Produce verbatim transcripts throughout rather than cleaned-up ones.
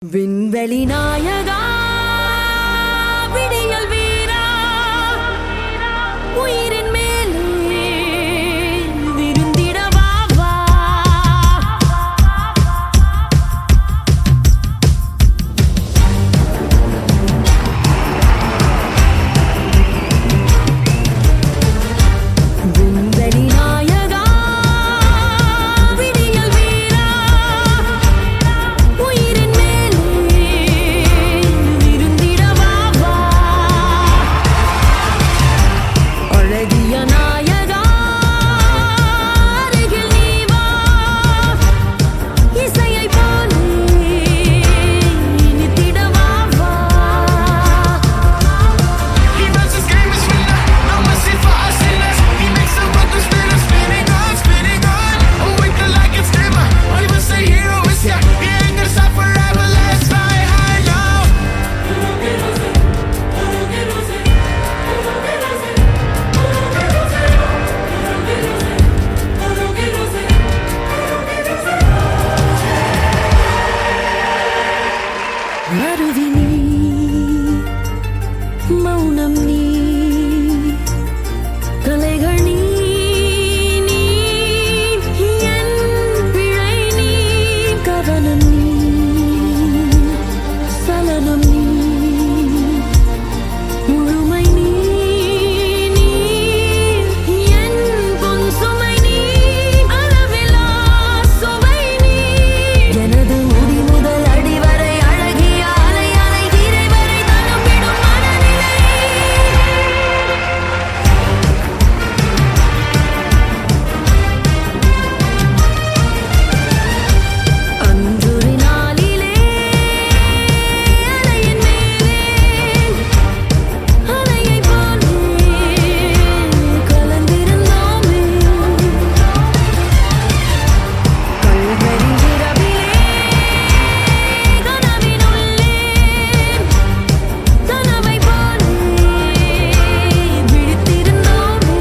விண்வெளி நாயகா விடியல் வீரா உயிரின் மேலே விருந்திடவா வா. விண்வெளி நாயகா விடியல் வீரா உயிரின் அழகிய நாயகா அருகில் நீ வா. இசையை போலே இனித்திடவா வா. He runs his game with sweeter, no mercy for our sinners. He makes the records spinner, spinning on, spinning on. Oh, wake the light gets dimmer. All you will say hero is yeah. The anger's out forever, let's fly high now. அருவி நீ மௌனம் நீ கலைகள் நீ நீ என் பிழை நீ கவனம் நீ சலனம் நீ முழுமை நீ நீ என் பொன் சுமை நீ அளவிலா சுவை நீ எனது முடி முதல் அடி வரை அழகிய அலை அலை கீரை வரை தனம் விடும் மனநிலை. அன்றொரு நாளிலே அலையின் மேலே அலையைப் போலே கலந்திருந்தோமே. கல்வரி இரவிலே கனவினுள்ளே கனவைப் போலே விழித்திருந்தோமே.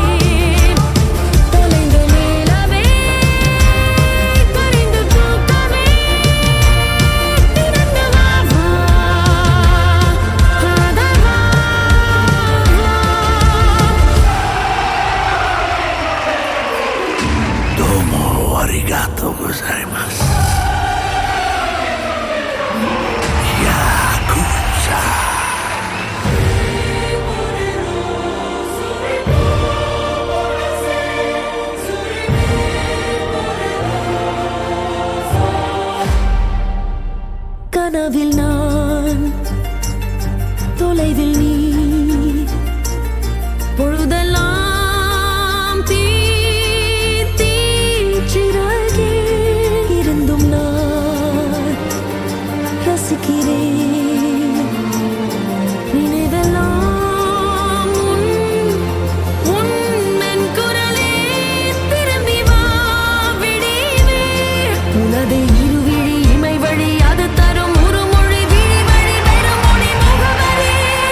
தொலைந்த நிலவே கரைந்து தூக்கமே திறந்து வா வா காதல் வா வா. Domo arigato gozaimasu. Yakuza. கனவில் நான் தொலைவில் நீ பொழுதெல்லாம் தீ தீ சிறகே இருந்தும் நான் ரசிக்கிறேன் நினைவெல்லாம் உன் உன் மென் குரலே திரும்பி வா விடிவே. உனது இருவிழி இமை வழி அது தரும் ஒரு மொழி விழி வழி வெறும் மொழி முகவரி.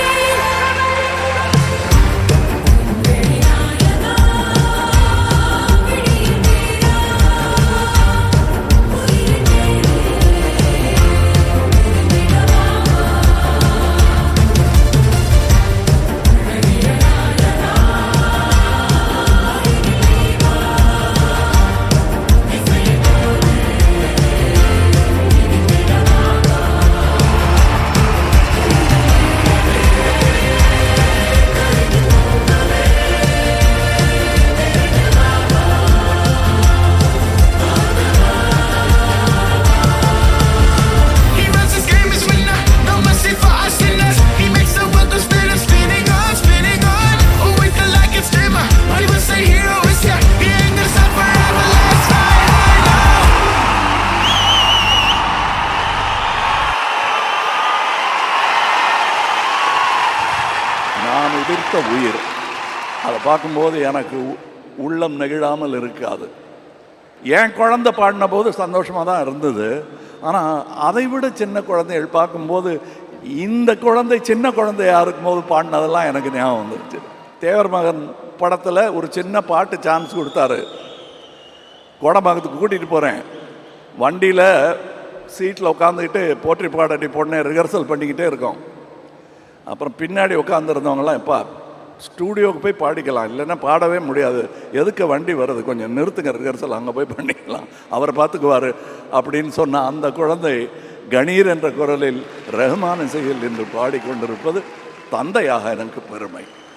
He runs his game with sweeter, no mercy for our sinners. He makes the records spinner, spinning on, spinning on. Oh, wake the light gets dimmer. All you will say hero is yeah. The anger's out forever, let's fly high now. நான் உதிர்த்த உயிர் அதை பார்க்கும்போது எனக்கு உ- உள்ளம் நெகிழாமல் இருக்காது. என் குழந்தை பாடின போது சந்தோஷமாக தான் இருந்தது. ஆனால் அதை விட சின்ன குழந்தைகள் பார்க்கும்போது இந்த குழந்தை சின்ன குழந்தையாக இருக்கும்போது பாடினதெல்லாம் எனக்கு ஞாபகம் வந்துருச்சு. தேவர் மகன் படத்தில் ஒரு சின்ன பாட்டு சான்ஸ் கொடுத்தாரு. கோடம்பாக்கத்துக்கு கூட்டிகிட்டு போகிறேன். வண்டியில் சீட்டில் உட்காந்துக்கிட்டு போற்றி பாடட்டி பொண்ணே ரிஹர்சல் பண்ணிக்கிட்டே இருக்கோம். அப்புறம் பின்னாடி உட்காந்துருந்தவங்களாம் எப்பா ஸ்டூடியோவுக்கு போய் பாடிக்கலாம், இல்லைன்னா பாடவே முடியாது, எதுக்கு வண்டி வருது, கொஞ்சம் நிறுத்துங்க, ரிஹர்சல் அங்கே போய் பண்ணிக்கலாம், அவரை பார்த்துக்குவார் அப்படின்னு சொன்ன அந்த குழந்தை கணீர் என்ற குரலில் ரஹ்மான் இசையில் என்று பாடிக்கொண்டிருப்பது தந்தையாக எனக்கு பெருமை.